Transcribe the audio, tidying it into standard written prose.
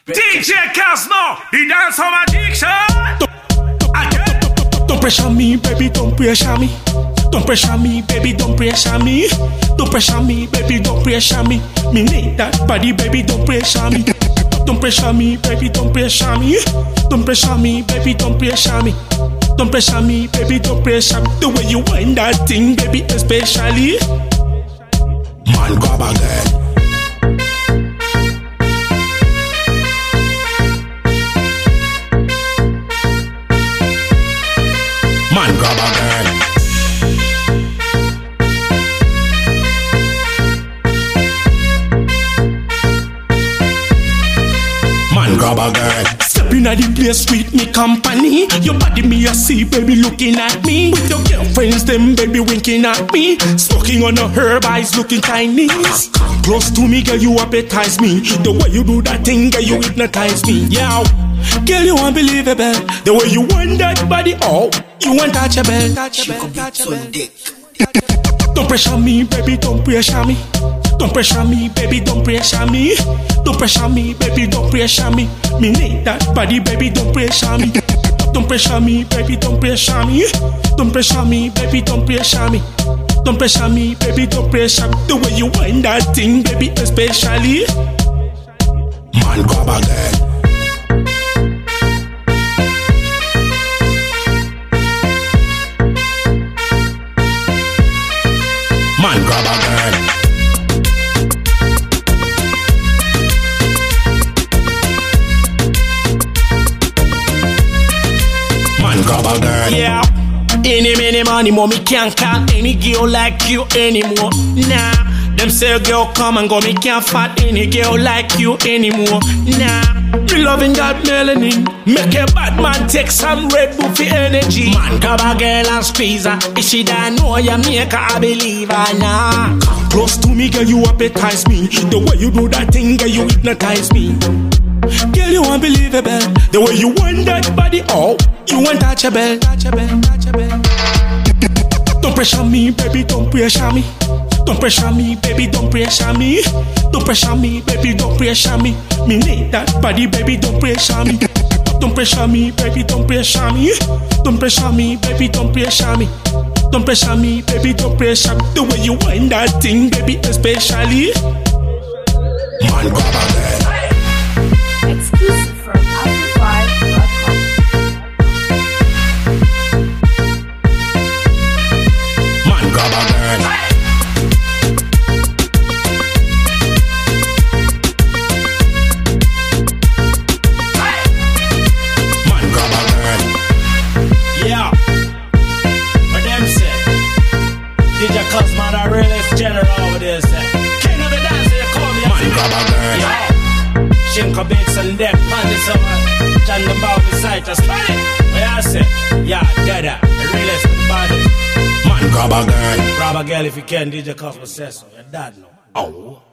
DJ Cosmo, the dance on addiction. Don't pressure me, baby, don't pressure me. Don't pressure me, baby, don't pressure me. Don't pressure me, baby, don't pressure me. Me need that body, baby, don't pressure me. Don't pressure me, baby, don't pressure me. Don't pressure me, baby, don't pressure me. Don't pressure me, baby, don't pressure me. The way you wind that thing, baby, especially. Man, grab a girl. Man, grab a girl. Man, grab a girl. Step inna the place with me company. Your body me a see, baby, looking at me. With your girlfriends, them baby winking at me. Smoking on a herb, eyes looking Chinese. Close to me, girl, you appetize me. The way you do that thing, girl, you hypnotize me. Yeah, girl, you unbelievable. The way you want that body, oh, you untouchable. Don't pressure me, baby, don't pressure me. Don't pressure me, baby, don't pressure me. Don't pressure me, baby, don't pressure me. Me need that body, baby, don't pressure me. Don't pressure me, baby, don't pressure me. Don't pressure me, baby, don't pressure me. Don't pressure me, baby, don't pressure me. The way you wind that thing, baby, especially. Man, grab a girl. Man, grab a girl. Man, grab a girl. Yeah. Any, many money, mommy can't call any girl like you anymore. Nah. Them say girl come and go, me can't fight any girl like you anymore. Nah. Me loving that melanin. Make a bad man take some Red Bull for energy. Man, grab a girl and squeeze her. If she don't know you make her a believer. Nah. Come close to me, girl, you appetize me. The way you do that thing, girl, you hypnotize me. Girl, you unbelievable. The way you want that body, oh, you untouchable. Don't pressure me, baby, don't pressure me. Don't pressure me, baby, don't pressure me. Don't pressure me, baby, don't pressure me. Me need that body, baby, don't pressure me. Don't pressure me, baby, don't pressure me. Don't pressure me, baby, don't pressure me. Don't pressure me, baby, don't pressure me. The way you wind that thing, baby, especially. Man, grab a girl. Exclusive from Afro5.com. Man, grab a girl. Man, grab a girl. Yeah. What them say? DJ Cosmo, the realest general over there say. King of the dance, they call me. Man, grab a girl. Yeah. Shinko beats and deck, pan the summer. John the bow beside us. What I say? Yeah, dada. The realest of the body. Man, grab a girl. Grab a girl if you can, DJ Cosmo says so. Your dad know. Oh.